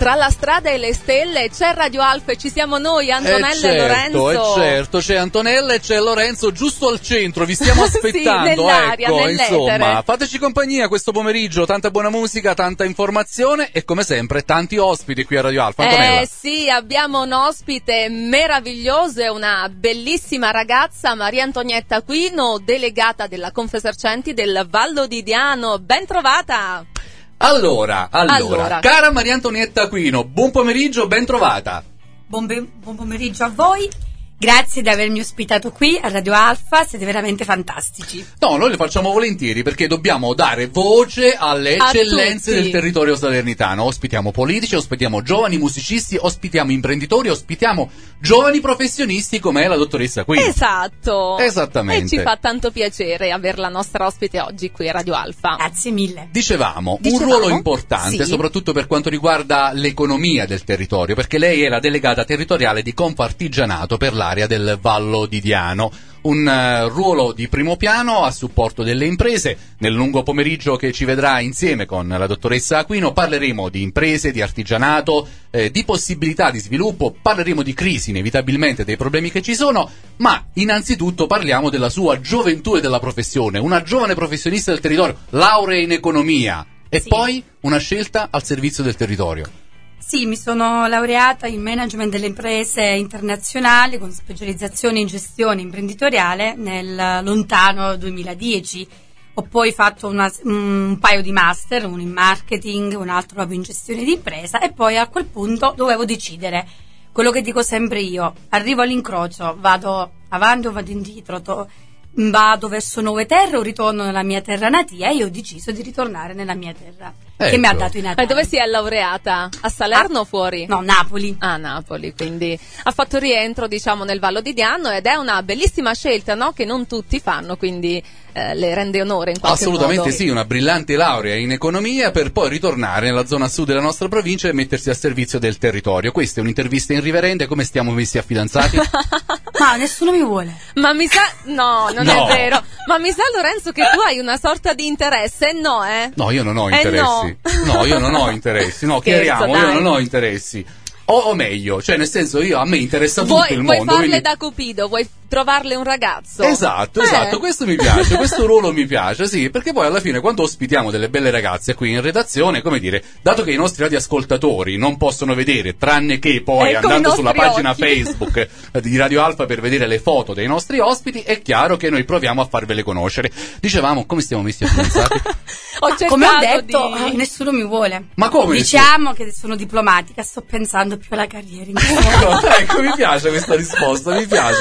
Tra la strada e le stelle c'è Radio Alfa e ci siamo noi, Antonella e Lorenzo. Certo, c'è Antonella e c'è Lorenzo giusto al centro, vi stiamo aspettando. Sì, nell'aria, ecco, nell'etere. Insomma, fateci compagnia questo pomeriggio, tanta buona musica, tanta informazione e come sempre tanti ospiti qui a Radio Alfa. Antonella. Sì, abbiamo un ospite meraviglioso, è una bellissima ragazza, Maria Antonietta Aquino, delegata della Confesercenti del Vallo di Diano. Ben trovata! Allora, cara Maria Antonietta Aquino, buon pomeriggio, ben trovata. Buon pomeriggio a voi. Grazie di avermi ospitato qui a Radio Alfa, siete veramente fantastici. No, noi le facciamo volentieri perché dobbiamo dare voce alle eccellenze del territorio salernitano. Ospitiamo politici, ospitiamo giovani musicisti, ospitiamo imprenditori, ospitiamo giovani professionisti come la dottoressa qui. Esatto. Esattamente. E ci fa tanto piacere averla nostra ospite oggi qui a Radio Alfa. Grazie mille. Dicevamo, un ruolo importante, sì, soprattutto per quanto riguarda l'economia del territorio, perché lei è la delegata territoriale di Confartigianato per l'area del Vallo di Diano. Un ruolo di primo piano a supporto delle imprese. Nel lungo pomeriggio che ci vedrà insieme con la dottoressa Aquino parleremo di imprese, di artigianato, di possibilità di sviluppo, parleremo di crisi, inevitabilmente dei problemi che ci sono, ma innanzitutto parliamo della sua gioventù e della professione. Una giovane professionista del territorio, laurea in economia e poi una scelta al servizio del territorio. Sì, mi sono laureata in management delle imprese internazionali con specializzazione in gestione imprenditoriale nel lontano 2010. Ho poi fatto un paio di master, uno in marketing, un altro proprio in gestione di impresa e poi a quel punto dovevo decidere. Quello che dico sempre io, arrivo all'incrocio, vado avanti o vado indietro, vado verso nuove terre o ritorno nella mia terra natia e io ho deciso di ritornare nella mia terra, che mi ha dato i natali. E dove si è laureata? A Salerno o fuori? No, Napoli. Ah, Napoli, quindi ha fatto rientro, diciamo, nel Vallo di Diano ed è una bellissima scelta, no? Che non tutti fanno, quindi le rende onore in qualche modo. Assolutamente sì, una brillante laurea in economia per poi ritornare nella zona sud della nostra provincia e mettersi a servizio del territorio. Questa è un'intervista in riverende, come stiamo messi a fidanzati? Ma nessuno mi vuole. Ma mi sa... No, non è vero. Ma mi sa, Lorenzo, che tu hai una sorta di interesse, no, eh? No, io non ho interessi. No, io non ho interessi. No, chiariamo, io non ho interessi. O meglio, cioè nel senso a me interessa tutto il mondo. Vuoi farle quindi... da Cupido, vuoi trovarle un ragazzo. Esatto, questo mi piace, questo ruolo mi piace, sì, perché poi alla fine quando ospitiamo delle belle ragazze qui in redazione, come dire, dato che i nostri radioascoltatori non possono vedere, tranne che poi andando sulla pagina Facebook di Radio Alfa per vedere le foto dei nostri ospiti, è chiaro che noi proviamo a farvele conoscere. Dicevamo, come stiamo messi a fidanzati? Come ho detto, nessuno mi vuole. Ma come? Diciamo che sono diplomatica, sto pensando più alla carriera. Ecco, mi piace questa risposta,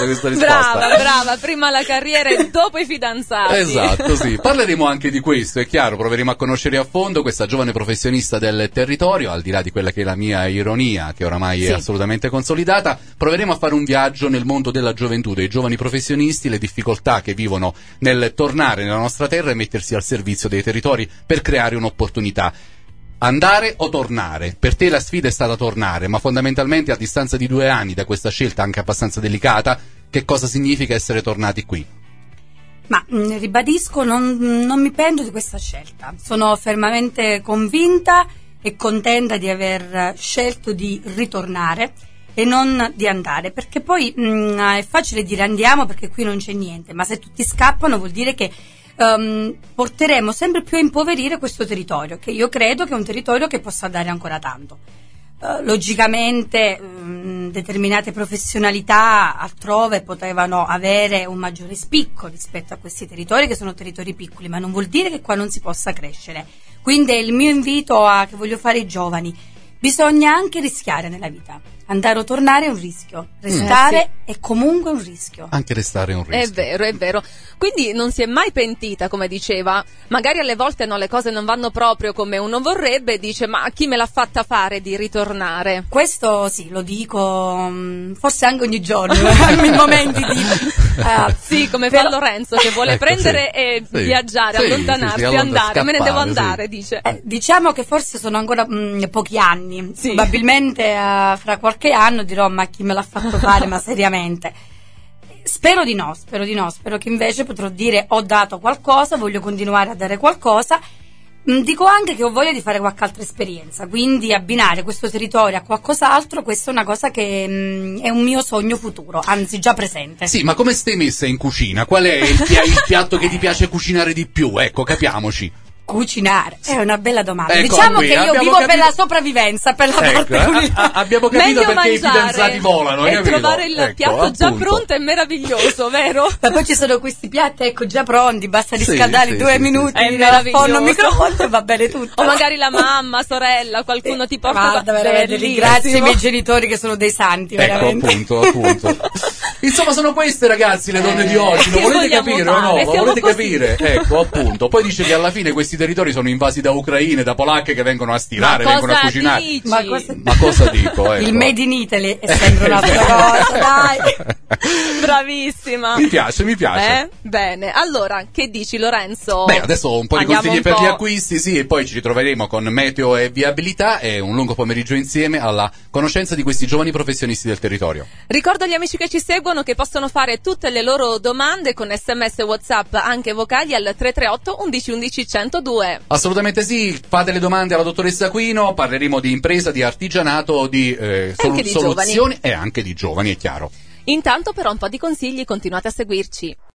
Brava, prima la carriera e dopo i fidanzati. Esatto, sì. Parleremo anche di questo, è chiaro, proveremo a conoscere a fondo questa giovane professionista del territorio, al di là di quella che è la mia ironia, che oramai è assolutamente consolidata. Proveremo a fare un viaggio nel mondo della gioventù, dei giovani professionisti, le difficoltà che vivono nel tornare nella nostra terra e mettersi al servizio dei territori per creare un'opportunità. Andare o tornare? Per te la sfida è stata tornare, ma fondamentalmente a distanza di 2 anni da questa scelta anche abbastanza delicata, che cosa significa essere tornati qui? Ma ribadisco, non mi pento di questa scelta. Sono fermamente convinta e contenta di aver scelto di ritornare e non di andare, perché poi è facile dire andiamo perché qui non c'è niente, ma se tutti scappano vuol dire che porteremo sempre più a impoverire questo territorio, che io credo che è un territorio che possa dare ancora tanto. Logicamente determinate professionalità altrove potevano avere un maggiore spicco rispetto a questi territori che sono territori piccoli, ma non vuol dire che qua non si possa crescere. Quindi il mio invito che voglio fare ai giovani: bisogna anche rischiare nella vita. Andare o tornare è un rischio, restare è comunque un rischio. Anche restare è un rischio. È vero. Quindi non si è mai pentita, come diceva. Magari alle volte le cose non vanno proprio come uno vorrebbe, dice ma chi me l'ha fatta fare di ritornare? Questo sì, lo dico forse anche ogni giorno, in momenti di... sì, come fa Lorenzo che vuole prendere e viaggiare, allontanarsi, andare, me ne devo andare, dice. Diciamo che forse sono ancora pochi anni, probabilmente fra qualche anno dirò ma chi me l'ha fatto fare, ma seriamente. Spero di no, spero che invece potrò dire ho dato qualcosa, voglio continuare a dare qualcosa Dico anche che ho voglia di fare qualche altra esperienza, quindi abbinare questo territorio a qualcos'altro, questa è una cosa che è un mio sogno futuro, anzi già presente. Sì, ma come stai messa in cucina? Qual è il piatto che ti piace cucinare di più? Ecco, capiamoci. Cucinare è una bella domanda. Ecco, Diciamo qui, che io vivo per la sopravvivenza, per la parte culinaria. Abbiamo capito Meglio perché i mangiare fidanzati volano. e capito? trovare il Ecco, piatto già appunto. pronto è meraviglioso, vero? Ma poi ci sono questi piatti, ecco, già pronti, basta Sì, riscaldarli sì, 2 sì, minuti sì. È nel forno meraviglioso. microonde e va bene tutto. O magari la mamma, sorella, qualcuno ti porta. Guarda, veramente, ringrazio i miei genitori che sono dei santi, Ecco, veramente. appunto. Insomma, sono queste, ragazzi, le donne di oggi. Lo Che volete vogliamo capire fare? o no? Lo Siamo volete così. capire? Ecco, appunto. Poi dice che alla fine questi territori sono invasi da ucraine, da polacche che vengono a stirare, Ma vengono a cosa cucinare. dici? Ma cosa dico? Ecco. Il made in Italy è sempre un'altra cosa, dai. Bravissima. Mi piace. Bene, allora, che dici, Lorenzo? Beh, adesso un po' di Andiamo consigli un per po'. gli acquisti, sì, e poi ci ritroveremo con meteo e viabilità e un lungo pomeriggio insieme alla conoscenza di questi giovani professionisti del territorio. Ricordo agli amici che ci seguono che possono fare tutte le loro domande con SMS e WhatsApp, anche vocali, al 338 11 11 102. Assolutamente sì, fate le domande alla dottoressa Aquino, parleremo di impresa, di artigianato, di Anche di soluzioni giovani. e anche di giovani, è chiaro. Intanto però un po' di consigli, continuate a seguirci.